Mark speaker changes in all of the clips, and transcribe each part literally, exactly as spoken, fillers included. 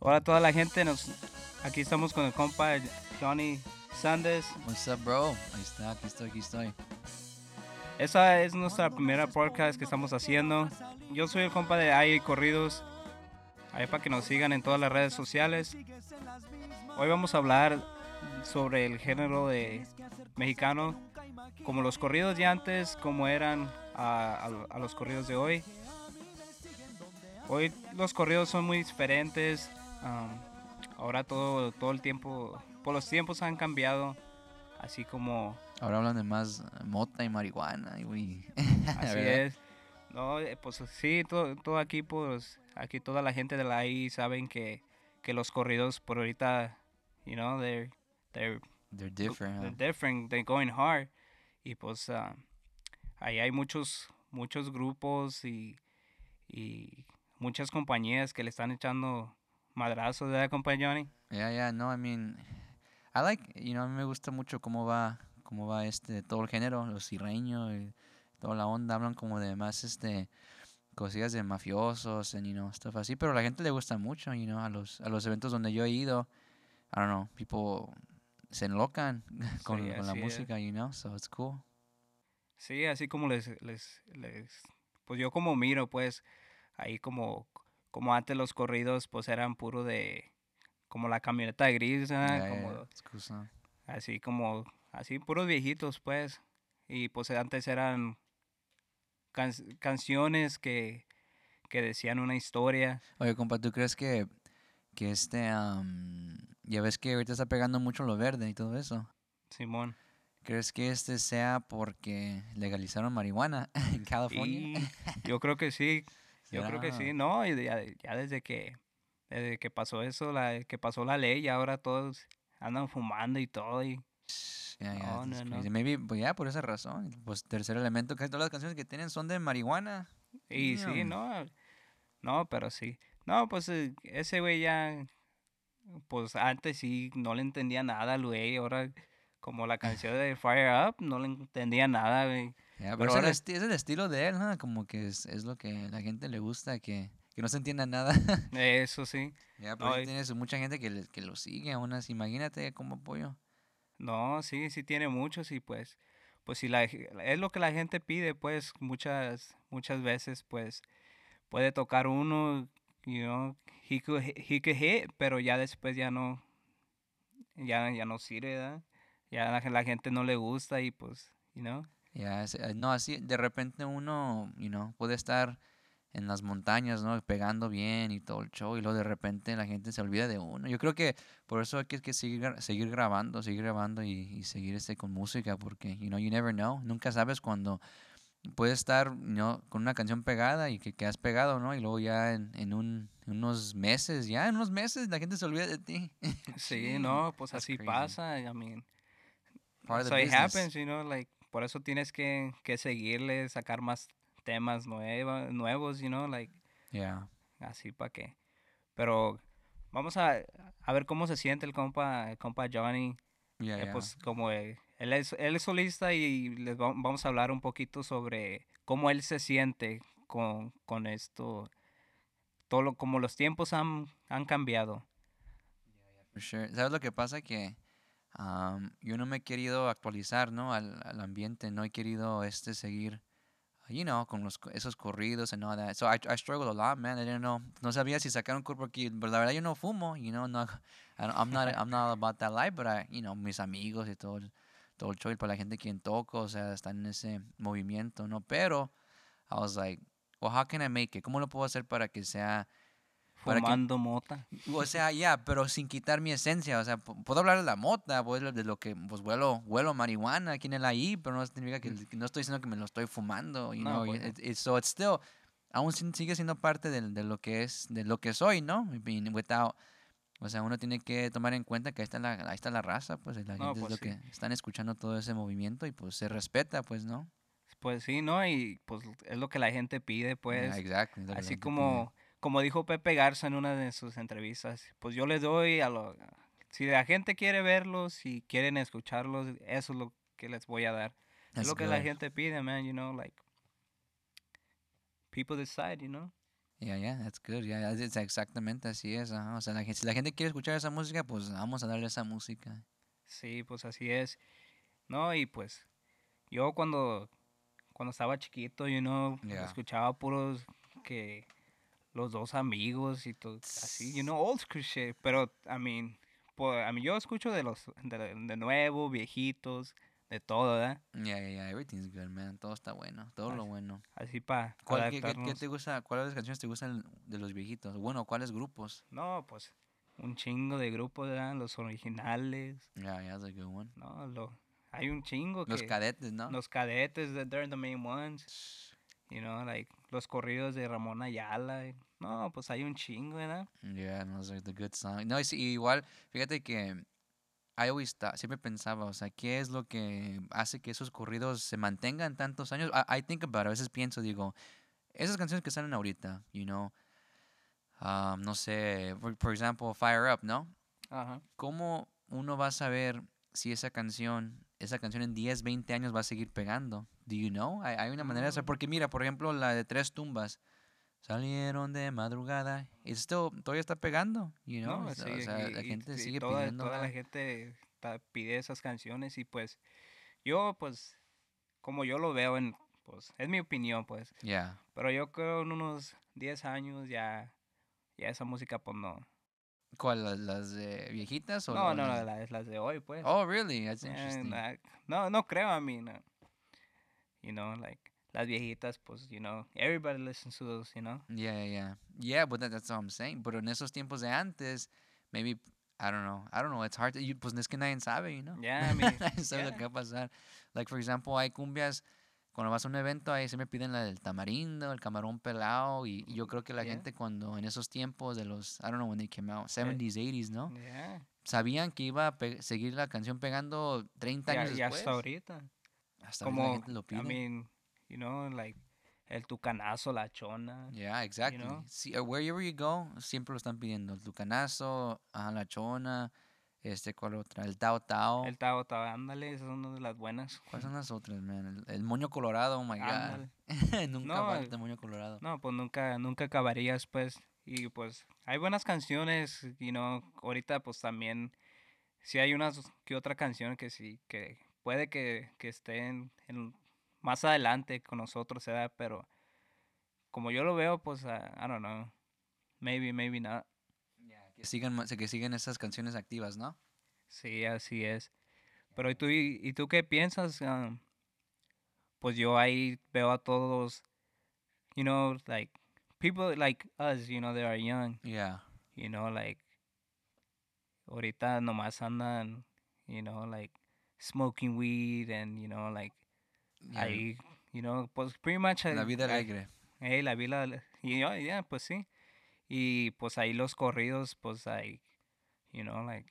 Speaker 1: Hola a toda la gente, nos, aquí estamos con el compa Johnny Sandes.
Speaker 2: What's up, bro? Ahí está, aquí estoy, aquí estoy.
Speaker 1: Esa es nuestra primera podcast que estamos haciendo. Yo soy el compa de Ay Corridos, ahí para que nos sigan en todas las redes sociales. Hoy vamos a hablar sobre el género de mexicano, como los corridos de antes, como eran a, a, a los corridos de hoy. Hoy los corridos son muy diferentes. Um, ahora todo, todo el tiempo, por los tiempos han cambiado, así como,
Speaker 2: Ahora hablan de más mota y marihuana, y güey.
Speaker 1: así
Speaker 2: ¿Verdad?
Speaker 1: es. No, eh, pues sí, todo, todo aquí, pues, aquí toda la gente de la I saben que, que los corridos por ahorita, you know, they're, they're,
Speaker 2: They're different,
Speaker 1: they're
Speaker 2: huh?
Speaker 1: different, they're going hard. Y pues uh, ahí hay muchos, muchos grupos y, y muchas compañías que le están echando madrazos, ¿verdad, compa Johnny?
Speaker 2: Yeah, yeah, no, I mean, I like, you know, a mí me gusta mucho cómo va, cómo va este, todo el género, los sirreños y toda la onda, hablan como de más, este, cosillas de mafiosos, and, you know, stuff así, pero a la gente le gusta mucho, you know, a los, a los eventos donde yo he ido, I don't know, people se enlocan
Speaker 1: Sí,
Speaker 2: con, con la
Speaker 1: así es.
Speaker 2: música, you know, so it's cool.
Speaker 1: Sí, así como les, les, les, pues yo como miro, pues, ahí como, como antes los corridos, pues eran puro de, como la camioneta gris, ¿verdad?
Speaker 2: Yeah, yeah, yeah,
Speaker 1: Como,
Speaker 2: it's cool song.
Speaker 1: así como, así puros viejitos, pues, y pues antes eran can- canciones que, que decían una historia,
Speaker 2: Oye, compa, ¿tú crees que que este, am, ya ves que ahorita está pegando mucho lo verde y todo eso?
Speaker 1: Simón.
Speaker 2: ¿Crees que este sea porque legalizaron marihuana en California?
Speaker 1: Y yo creo que sí, yo creo que sí,
Speaker 2: ¿Será?
Speaker 1: no, y ya, ya desde que, desde que pasó eso, la, que pasó la ley, ahora todos andan fumando y todo, y
Speaker 2: Sh, Ya, ya,
Speaker 1: no,
Speaker 2: that's
Speaker 1: no,
Speaker 2: crazy.
Speaker 1: no.
Speaker 2: Maybe, pues ya, por esa razón. Pues tercer elemento, casi todas las canciones que tienen son de marihuana.
Speaker 1: Y sí,
Speaker 2: Damn.
Speaker 1: no, no, pero sí. No, pues eh, ese güey ya, pues antes sí no le entendía nada al güey, ahora como la canción de Fire Up, no le entendía nada, güey.
Speaker 2: Ya, pero
Speaker 1: Pero
Speaker 2: es el,
Speaker 1: ahora,
Speaker 2: esti- es el estilo de él, ¿no? Como que es, es lo que la gente le gusta, que, que no se entienda nada.
Speaker 1: eso sí.
Speaker 2: Ya, pero
Speaker 1: No,
Speaker 2: sí
Speaker 1: eh,
Speaker 2: tienes mucha gente que, le- que lo sigue aún así. Imagínate como apoyo.
Speaker 1: no, sí, sí tiene muchos y pues, pues si la, ge- es lo que la gente pide, pues muchas, muchas veces, pues puede tocar uno, you know, he could, hi- he could hit, pero ya después ya no, ya, ya no sirve, ¿verdad? Ya la, la gente no le gusta y pues, you know.
Speaker 2: Ya, es- eh, no, así de repente uno, you know, puede estar en las montañas, ¿no? Pegando bien y todo el show y luego de repente la gente se olvida de uno. Yo creo que por eso hay que, que seguir, gra- seguir grabando, seguir grabando y, y seguir este con música porque, you know, you never know. Nunca sabes cuando puedes estar, you know, con una canción pegada y que, que has pegado, ¿no? Y luego ya en, en un, en unos meses, ya en unos meses la gente se olvida de ti.
Speaker 1: Sí,
Speaker 2: Jeez,
Speaker 1: no, pues
Speaker 2: that's
Speaker 1: así
Speaker 2: crazy.
Speaker 1: pasa, I mean,
Speaker 2: Part of the
Speaker 1: so it
Speaker 2: business.
Speaker 1: happens, you know, like, por eso tienes que, que seguirle, sacar más temas nueva, nuevos, you know, like,
Speaker 2: Yeah.
Speaker 1: así para que, pero vamos a, a ver cómo se siente el compa, el compa Johnny,
Speaker 2: Yeah,
Speaker 1: eh,
Speaker 2: yeah.
Speaker 1: pues como eh, él es, él es solista y les va- vamos a hablar un poquito sobre cómo él se siente con, con esto, todo lo, como los tiempos han, han cambiado.
Speaker 2: For sure. ¿Sabes lo que pasa? Que Am, yo no me he querido actualizar, ¿no? Al, al ambiente, no he querido este seguir, you know, con los, co- esos corridos and all that. So I, I struggled a lot, man. I didn't know. No sabía si sacar un curvo aquí, pero la verdad yo no fumo, you know, no, I don't- I'm not, I'm not about that life, but I, you know, mis amigos y todo, el- todo el show y para la gente quien toco, o sea, están en ese movimiento, ¿no? Pero I was like, well, how can I make it? ¿Cómo lo puedo hacer para que sea, para que
Speaker 1: Fumando mota.
Speaker 2: o sea, ya, pero sin quitar mi esencia. O sea, pu- puedo hablar de la mota, puedo hablar de lo que, pues, huelo, huelo marihuana aquí en el ahí, pero no significa que, que no estoy diciendo que me lo estoy fumando, you
Speaker 1: No,
Speaker 2: know. y
Speaker 1: pues no.
Speaker 2: it- it- so it's still, aún sin- sigue siendo parte del- de, lo que es, de lo que soy, ¿no? I mean, without- o sea, uno tiene que tomar en cuenta que ahí está la, ahí está la raza, pues, y la
Speaker 1: No,
Speaker 2: gente es
Speaker 1: pues
Speaker 2: lo
Speaker 1: sí.
Speaker 2: que están escuchando todo ese movimiento y pues se respeta, pues, ¿no?
Speaker 1: Pues sí, ¿no? Y pues es lo que la gente pide,
Speaker 2: Yeah,
Speaker 1: pues.
Speaker 2: exactly, es lo que la
Speaker 1: Así
Speaker 2: gente pide.
Speaker 1: como, como dijo Pepe Garza en una de sus entrevistas, pues yo les doy a lo... Si la gente quiere verlos, si quieren escucharlos, eso es lo que les voy a dar. Es
Speaker 2: That's
Speaker 1: lo que la
Speaker 2: good.
Speaker 1: gente pide, man, you know, like, people decide, you know.
Speaker 2: Yeah, yeah, that's good. Yeah, es es exactamente así es. Ajá. O sea, la gente, si la gente quiere escuchar esa música, pues vamos a darle esa música.
Speaker 1: Sí, pues así es. No, y pues yo cuando, cuando estaba chiquito, you know,
Speaker 2: Yeah.
Speaker 1: escuchaba puros que los dos amigos y todo así, you know, old school shit. Pero, I mean, pues, a mí yo escucho de los, de, de nuevo, viejitos, de todo, ¿verdad?
Speaker 2: Yeah, yeah, yeah. Everything's good, man. Todo está bueno. Todo lo
Speaker 1: Así,
Speaker 2: bueno.
Speaker 1: así para
Speaker 2: ¿Cuál, qué, qué, qué te
Speaker 1: adaptarnos.
Speaker 2: gusta? ¿Cuáles de las canciones te gustan de los viejitos? Bueno, ¿cuáles grupos?
Speaker 1: No, pues, un chingo de grupos, ¿verdad? Los originales,
Speaker 2: Yeah, yeah, that's a good one.
Speaker 1: ¿no? Lo, hay un chingo
Speaker 2: Los
Speaker 1: que,
Speaker 2: cadetes, ¿no?
Speaker 1: los cadetes, that they're the main ones. You know, like los corridos de Ramón Ayala. y- No, pues hay un chingo, ¿verdad?
Speaker 2: Yeah, those are the good songs. No, y sí, igual, fíjate que I always thought, siempre pensaba, o sea, ¿qué es lo que hace que esos corridos se mantengan tantos años? I, I think about it, a veces pienso, digo, esas canciones que salen ahorita, you know, um, no sé, por, por ejemplo, Fire Up, ¿no?
Speaker 1: Ajá.
Speaker 2: ¿Cómo uno va a saber si esa canción, esa canción en diez, veinte años va a seguir pegando? Do you know? Hay, hay una manera de saber,
Speaker 1: Mm,
Speaker 2: porque mira, por ejemplo, la de Tres Tumbas, salieron de madrugada, y esto todavía está pegando, you know,
Speaker 1: no,
Speaker 2: es-
Speaker 1: sí,
Speaker 2: o sea, la
Speaker 1: y,
Speaker 2: gente
Speaker 1: y- y
Speaker 2: sigue
Speaker 1: toda, toda la
Speaker 2: pidiéndola.
Speaker 1: gente ta- pide esas canciones y pues yo, pues, como yo lo veo en, pues, es mi opinión, pues,
Speaker 2: Yeah.
Speaker 1: pero yo creo en unos diez años ya, ya esa música, pues, no.
Speaker 2: ¿Cuál? ¿Las, las de viejitas o,
Speaker 1: No,
Speaker 2: o
Speaker 1: no, no,
Speaker 2: las...?
Speaker 1: las, las de hoy, pues.
Speaker 2: Oh, really? That's
Speaker 1: Eh,
Speaker 2: interesting.
Speaker 1: na- no, no creo a mí, no. You know, like, las viejitas, pues, you know, everybody listens to those, you know.
Speaker 2: Yeah, yeah, yeah. Yeah, but that, that's what I'm saying. Pero en esos tiempos de antes, maybe, I don't know. I don't know. It's hard to, you- pues es que nadie sabe, you know.
Speaker 1: Yeah, I mean,
Speaker 2: Nadie sabe lo
Speaker 1: yeah,
Speaker 2: que va a pasar. Like, for example, hay cumbias, cuando vas a un evento, ahí se me piden la del tamarindo, el camarón pelado, y, y yo creo que la
Speaker 1: yeah,
Speaker 2: gente cuando en esos tiempos de los, I don't know when they came out,
Speaker 1: eh,
Speaker 2: seventies, eighties, ¿no?
Speaker 1: yeah.
Speaker 2: Sabían que iba a pe- seguir la canción pegando treinta
Speaker 1: Y, a-
Speaker 2: años
Speaker 1: y hasta
Speaker 2: después.
Speaker 1: ahorita,
Speaker 2: Hasta ahorita la
Speaker 1: como,
Speaker 2: gente lo
Speaker 1: I
Speaker 2: pide.
Speaker 1: mean, you know, like, el tucanazo, la chona,
Speaker 2: Yeah,
Speaker 1: you
Speaker 2: exactly.
Speaker 1: know.
Speaker 2: Sí, uh, wherever you go, siempre lo están pidiendo. El tucanazo, ajá, la chona, este, ¿cuál otra? El tao tao.
Speaker 1: El Tao Tao, ándale, esa es una de las buenas.
Speaker 2: ¿Cuáles son las otras, man? El, el moño colorado, oh my God.
Speaker 1: Ándale.
Speaker 2: Nunca
Speaker 1: No, eh,
Speaker 2: falta el moño colorado.
Speaker 1: no, pues nunca, nunca acabarías, pues. Y pues hay buenas canciones, you know, ahorita pues también, sí hay unas que otra canción que sí, que puede que, que estén en, más adelante con nosotros, ¿verdad? Pero como yo lo veo, pues, ah, I don't know, maybe, maybe not.
Speaker 2: Yeah, que sigan, ma- que sigan esas canciones activas, ¿no?
Speaker 1: Sí, así es. Pero ¿y tú, y, y tú qué piensas? Ah, pues yo ahí veo a todos, you know, like, people like us, you know, they are young,
Speaker 2: Yeah.
Speaker 1: you know, like, ahorita nomás andan, you know, like, smoking weed and, you know, like,
Speaker 2: Yeah.
Speaker 1: ahí, you know, pues pretty much,
Speaker 2: La
Speaker 1: eh,
Speaker 2: vida
Speaker 1: ah,
Speaker 2: alegre.
Speaker 1: hey, la vida, la- y yo, yeah, pues sí. Y pues ahí los corridos, pues ahí, you know, like,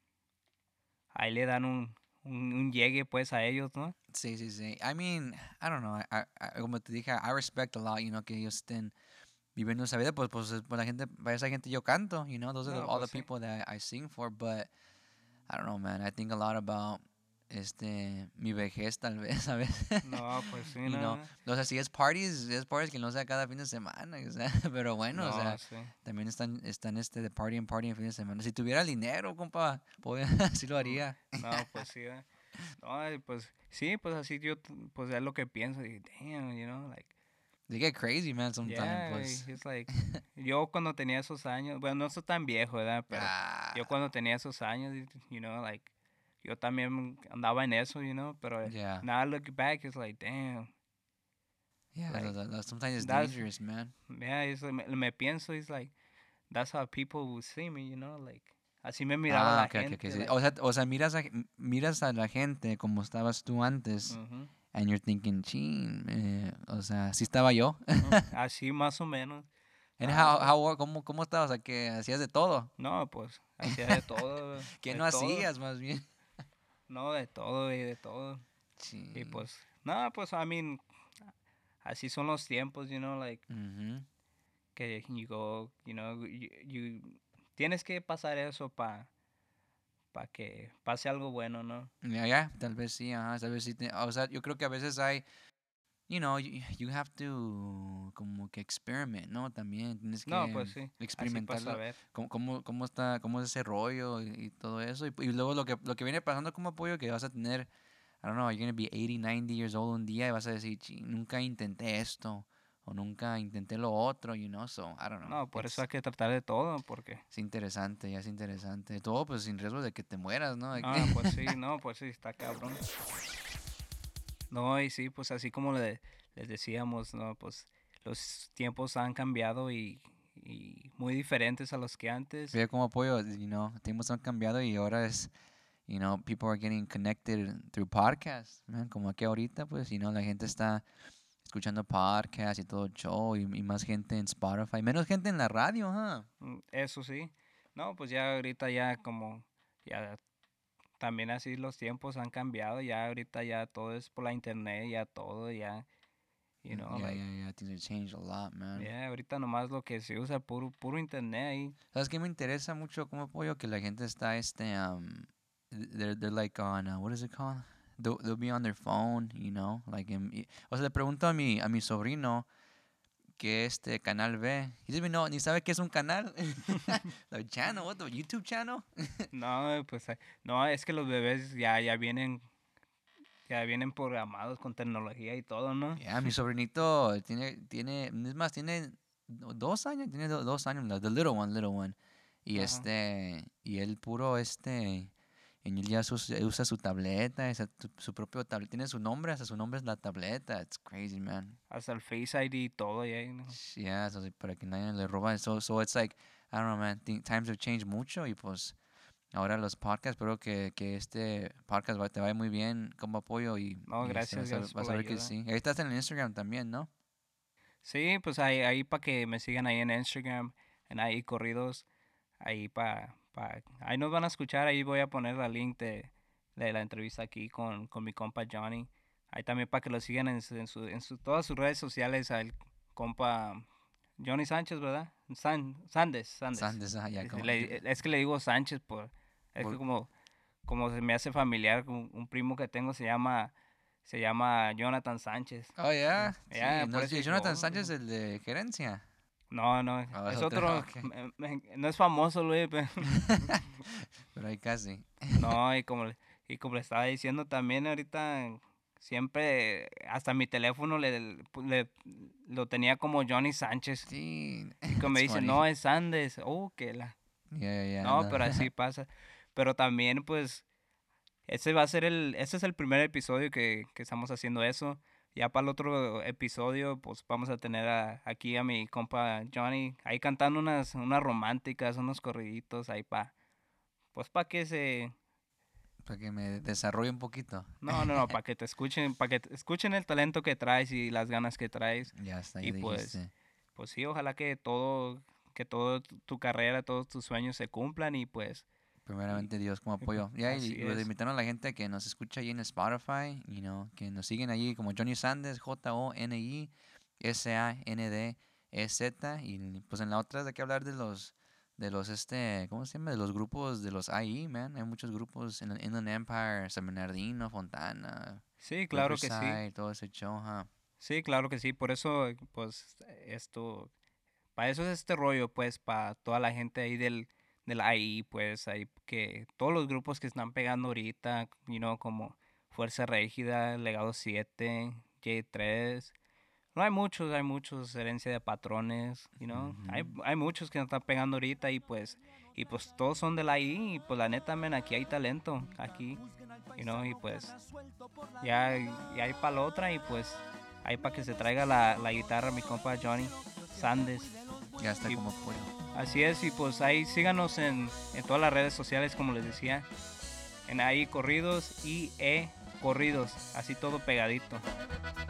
Speaker 1: ahí le dan un, un, un llegue, pues, a ellos, ¿no?
Speaker 2: Sí, sí, sí. I mean, I don't know. I, I- I- como te dije, I respect a lot, you know, que ellos estén viviendo esa vida. Pues, pues, es- pues la gente, para esa gente yo canto, you know, those are the,
Speaker 1: No,
Speaker 2: all the
Speaker 1: pues sí.
Speaker 2: people that I sing for, but I don't know, man. I think a lot about este mi vejez tal vez, a veces.
Speaker 1: No, pues sí,
Speaker 2: You know,
Speaker 1: no.
Speaker 2: o sea, si es parties, es parties que no sea cada fin de semana, o sea, pero bueno, o
Speaker 1: No,
Speaker 2: sea,
Speaker 1: sí.
Speaker 2: también están están este de party en party en fin de semana. Si tuviera el dinero, compa, pues sí lo
Speaker 1: Mm,
Speaker 2: haría.
Speaker 1: no, pues sí. eh. No, y pues sí, pues así yo, t- pues es lo que pienso. Y, damn, you know, like,
Speaker 2: They get crazy, man, sometimes,
Speaker 1: yeah,
Speaker 2: pues.
Speaker 1: it's like, yo cuando tenía esos años, bueno, no soy tan viejo, ¿verdad? Pero yo
Speaker 2: Ah,
Speaker 1: cuando tenía esos años, y- you know, like, yo también andaba en eso, you know, pero eh,
Speaker 2: yeah.
Speaker 1: now I look back, it's like, damn,
Speaker 2: Yeah,
Speaker 1: like,
Speaker 2: that- that- that sometimes it's
Speaker 1: that's,
Speaker 2: dangerous, man.
Speaker 1: yeah, it's, like, me, me pienso, it's like, that's how people will see me, you know, like, así me miraba
Speaker 2: Ah,
Speaker 1: la
Speaker 2: okay, okay, okay.
Speaker 1: gente,
Speaker 2: Sí.
Speaker 1: like,
Speaker 2: O sea, o sea, miras a, m- miras a la gente como estabas tú antes,
Speaker 1: ujú,
Speaker 2: and you're thinking, chin, eh, o sea, sí estaba yo.
Speaker 1: ujú, así más o menos.
Speaker 2: And
Speaker 1: Ah,
Speaker 2: how,
Speaker 1: pues,
Speaker 2: how, cómo, cómo estabas? O sea, que hacías de todo.
Speaker 1: no, pues, hacía de todo,
Speaker 2: ¿Qué
Speaker 1: de
Speaker 2: no
Speaker 1: todo,
Speaker 2: hacías, más bien?
Speaker 1: no, de todo y de todo. Y
Speaker 2: Sí.
Speaker 1: pues, nada, pues, I mean, así son los tiempos, you know, like,
Speaker 2: Ujú.
Speaker 1: que you go, you know, you, you- tienes que pasar eso para pa que pase algo bueno, ¿no?
Speaker 2: Ya, ya, tal vez sí, ajá, tal vez sí. te- o sea, yo creo que a veces hay, you know, you, you have to como que experiment, ¿no? También tienes que
Speaker 1: No, pues sí, así para
Speaker 2: experimentarlo.
Speaker 1: saber.
Speaker 2: Cómo, cómo, cómo está, cómo es ese rollo y, y todo eso. Y, y luego lo que, lo que viene pasando como apoyo que vas a tener, I don't know, you're gonna be eighty, ninety years old un día y vas a decir, "Chi, nunca intenté esto o nunca intenté lo otro, you know, so I don't know.
Speaker 1: No, por eso
Speaker 2: It's,
Speaker 1: hay que tratar de todo, porque...
Speaker 2: es interesante, ya es interesante. Todo pues sin riesgo de que te mueras, ¿no? De que-
Speaker 1: Ah, pues sí, no, pues sí, está cabrón. No, y sí, pues así como le, les decíamos, no, pues los tiempos han cambiado y, y muy diferentes a los que antes.
Speaker 2: Veo como apoyo, you know, tiempos han cambiado y ahora es, you know, people are getting connected through podcasts, man, como aquí ahorita, pues, you know, la gente está escuchando podcasts y todo el show y, y más gente en Spotify, menos gente en la radio, huh?
Speaker 1: Mm, Eso sí. No, pues ya ahorita ya como, ya también así los tiempos han cambiado, ya ahorita ya todo es por la internet, ya todo, ya, you know,
Speaker 2: Yeah,
Speaker 1: like,
Speaker 2: yeah, yeah, things have changed a lot, man.
Speaker 1: ya ahorita nomás lo que se usa puro, puro internet ahí.
Speaker 2: ¿Sabes qué me interesa mucho como apoyo? Que la gente está, este, um, they're, they're like on, uh, what is it called? They'll, they'll be on their phone, you know, like, en- y- o sea, le pregunto a mi, a mi sobrino que este canal ve. He doesn't even know, ni sabe qué es un canal. Like, channel, what the, YouTube channel?
Speaker 1: No, pues, eh, no, es que los bebés ya, ya vienen, ya vienen programados con tecnología y todo, ¿no?
Speaker 2: Yeah, mi sobrinito tiene, tiene, es más, tiene do- dos años, tiene do- dos años, the little one, little one. Y
Speaker 1: Ajá.
Speaker 2: este, y él puro, este, y él ya sus- usa su tableta, esa- tu- su propio tableta, tiene su nombre, hasta su nombre es la tableta. It's crazy, man.
Speaker 1: Hasta el Face I D y todo, ya, ¿no?
Speaker 2: Yeah, so, para que nadie le roba. So, so it's like, I don't know, man, thi- times have changed mucho y pues ahora los podcasts, espero que, que este podcast va- te vaya muy bien como apoyo y,
Speaker 1: No,
Speaker 2: y este,
Speaker 1: gracias,
Speaker 2: vas a,
Speaker 1: gracias por
Speaker 2: vas
Speaker 1: la
Speaker 2: a ver que
Speaker 1: ayuda.
Speaker 2: sí. Ahí estás en el Instagram también, ¿no?
Speaker 1: Sí, pues ahí, ahí para que me sigan ahí en Instagram, en ahí corridos, ahí para, pa, ahí nos van a escuchar, ahí voy a poner el link de, de la entrevista aquí con, con mi compa Johnny. Ahí también para que lo sigan en, su, en, su, en su- todas sus redes sociales al compa Johnny Sánchez, ¿verdad? San, Sandes, Sandes.
Speaker 2: Sandes, ah, ya,
Speaker 1: Es,
Speaker 2: como,
Speaker 1: le- es que le digo Sánchez por, es
Speaker 2: por-
Speaker 1: que como, como se me hace familiar, un, un primo que tengo se llama, se llama Jonathan Sánchez.
Speaker 2: oh, yeah,
Speaker 1: Ya,
Speaker 2: sí, no
Speaker 1: por
Speaker 2: es
Speaker 1: eso
Speaker 2: es
Speaker 1: dije,
Speaker 2: Jonathan
Speaker 1: "Oh,
Speaker 2: Sánchez, el de gerencia.
Speaker 1: no, no,
Speaker 2: Oh, es
Speaker 1: es
Speaker 2: otro,
Speaker 1: otro,
Speaker 2: ok.
Speaker 1: me- me- no es famoso, Luis, pero
Speaker 2: Pero ahí casi.
Speaker 1: no, y como, le- y como le estaba diciendo también ahorita, siempre, hasta mi teléfono le, le- lo tenía como Johnny Sánchez,
Speaker 2: Sí,
Speaker 1: y como me
Speaker 2: it's
Speaker 1: dice,
Speaker 2: funny.
Speaker 1: no, es Sandes, oh, que la,
Speaker 2: Yeah, yeah, yeah,
Speaker 1: no,
Speaker 2: no.
Speaker 1: pero así pasa, pero también, pues, ese va a ser el, ese es el primer episodio que, que estamos haciendo eso. Ya para el otro episodio, pues vamos a tener a- aquí a mi compa Johnny ahí cantando unas, unas románticas, unos corriditos ahí para, pues para que se,
Speaker 2: Para que me desarrolle un poquito.
Speaker 1: no, no, no, para que te escuchen, para que te escuchen el talento que traes y las ganas que traes.
Speaker 2: Ya está,
Speaker 1: Y
Speaker 2: ya
Speaker 1: pues,
Speaker 2: dijiste.
Speaker 1: pues sí, ojalá que todo, que todo tu tu carrera, todos tus sueños se cumplan y pues, y-
Speaker 2: Primeramente Dios como
Speaker 1: y pues,
Speaker 2: apoyo. Ya, y
Speaker 1: así
Speaker 2: pues
Speaker 1: es.
Speaker 2: invitaron a la gente que nos escucha ahí en Spotify, you know, que nos siguen allí como Johnny Sandes, J O N I S A N D E Z. Y pues en la otra hay que hablar de los, de los, este, ¿cómo se llama? De los grupos de los I E, man. Hay muchos grupos en el Inland Empire, San Bernardino, Fontana,
Speaker 1: Sí, claro que sí.
Speaker 2: Riverside, todo ese show, huh?
Speaker 1: Sí, claro que sí, por eso, pues, esto, para eso es este rollo, pues, para toda la gente ahí del, del A I, pues, ahí, que todos los grupos que están pegando ahorita, you know, como Fuerza Régida, Legado siete, J tres, no hay muchos, hay muchos, Herencia de Patrones, you know, hay,
Speaker 2: Ujú.
Speaker 1: hay muchos que están pegando ahorita y pues, y pues todos son del A I y pues la neta, men, aquí hay talento, aquí, you know, y pues, ya, y hay para la otra y pues ahí para que se traiga la, la guitarra mi compa Johnny Sandes.
Speaker 2: Ya está
Speaker 1: Y-
Speaker 2: como apoyo.
Speaker 1: Así es, y pues ahí síganos en, en todas las redes sociales, como les decía. En ahí corridos y e corridos, así todo pegadito.